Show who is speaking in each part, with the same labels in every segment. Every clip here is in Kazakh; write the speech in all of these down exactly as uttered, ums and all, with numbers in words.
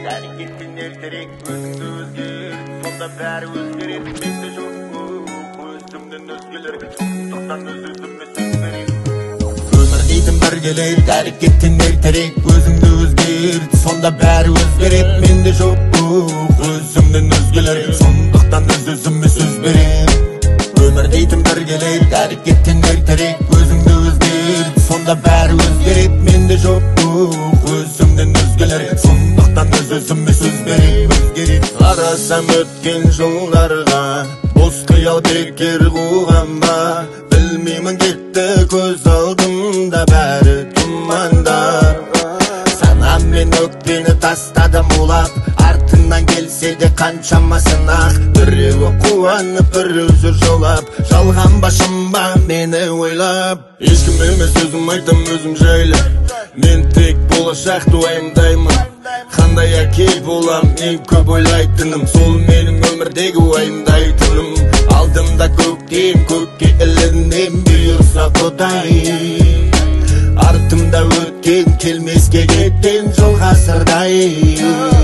Speaker 1: әрекеттен ертерек өзіңді өзгерт, сонда бәрі өзгереді. Менде жоқ өзімнен өзгелер, сондықтан өз-өзіме сөз беремін. Өмір дейтін бір келеді, әрекеттен ертерек өзіңді өзгерт, сонда бәрі өзгереді. Менде жоқ өзімнен өзгелер, сондықтан өз-өзіме сөз беремін. Өмір дейтін бір келеді, әрекеттен ертерек өзіңді өзгерт, сонда бәрі өзгереді. Менде жоқ өзімнен өзгелер, сондықтан өз-өзіме сөз беремін. Өзгереді. Қарасам өткен жылдарға, бос қиял бекер қуған ба, білмеймін кетті көз алдымда бәрі тұмандар. Санам мен өкпені тастадым улап, артынан келсе де қаншама сынақ. Біреуі қуанып, біреуі жылап, жалған башым ба мені ойлап. Ешкім емес өзім айтам өзім жайлы, мен тек болашақты уайымдаймын. Қандай әке болам, ең көп ойлайтыным, сол менің өмірдегі уайымдайтыным. Алдымда көктем, көкке ілінем, бұйырса Құдай. Артымда өткен, келмеске кеткен жол ғасырдай.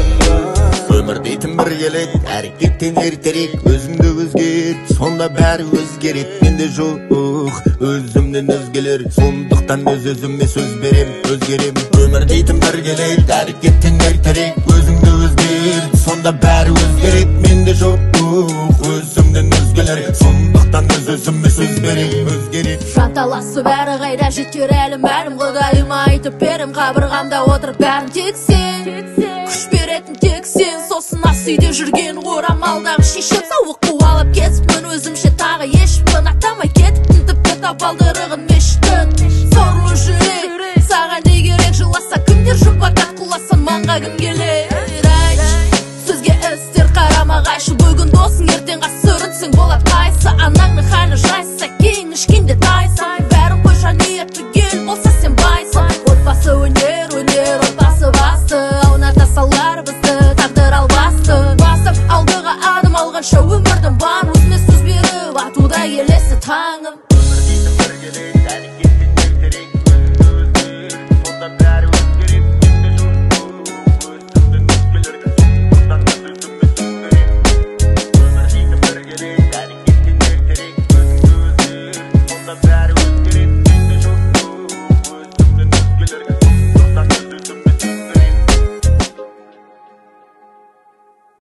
Speaker 1: Өмір дейтін бір келеді, әрекеттен ертерек өзіңді өзгерт, сонда бәрі өзгереді. Менде жоқ өзімнен өзгелер, сондықтан өз-өзіме сөз берем, өзгерем. Өмір дейтін бір келеді, әрекеттен ертерек өзіңді өзгерт, сонда бәрі өзгереді. Менде жоқ өзімнен өзгелер, сондықтан өз-өзіме сөз берем, өзгерем.
Speaker 2: Жанталасып әрі қайда жетер әлі мәлім, Құдайыма айтып берем, қабырғамда отырып бәрін тек сен, күш беретін тек сен. Сосын ас үйде жүрген орамалдағы шешем, сауық қуалап кетіппін өзімше, тағы ешпін атамай кетіппін, тіпті тапалдырығын мешіттін. Сорлы жүрек, саған не керек, жыласа кімдер жұпатат, құласан маңға кім келер? Айтшы, сөзге істер қарама-қайшы, бүгін досың ертең ғасырынсың, болат қайсы, анаңның халі жайса, кейін ішкенде тайсың.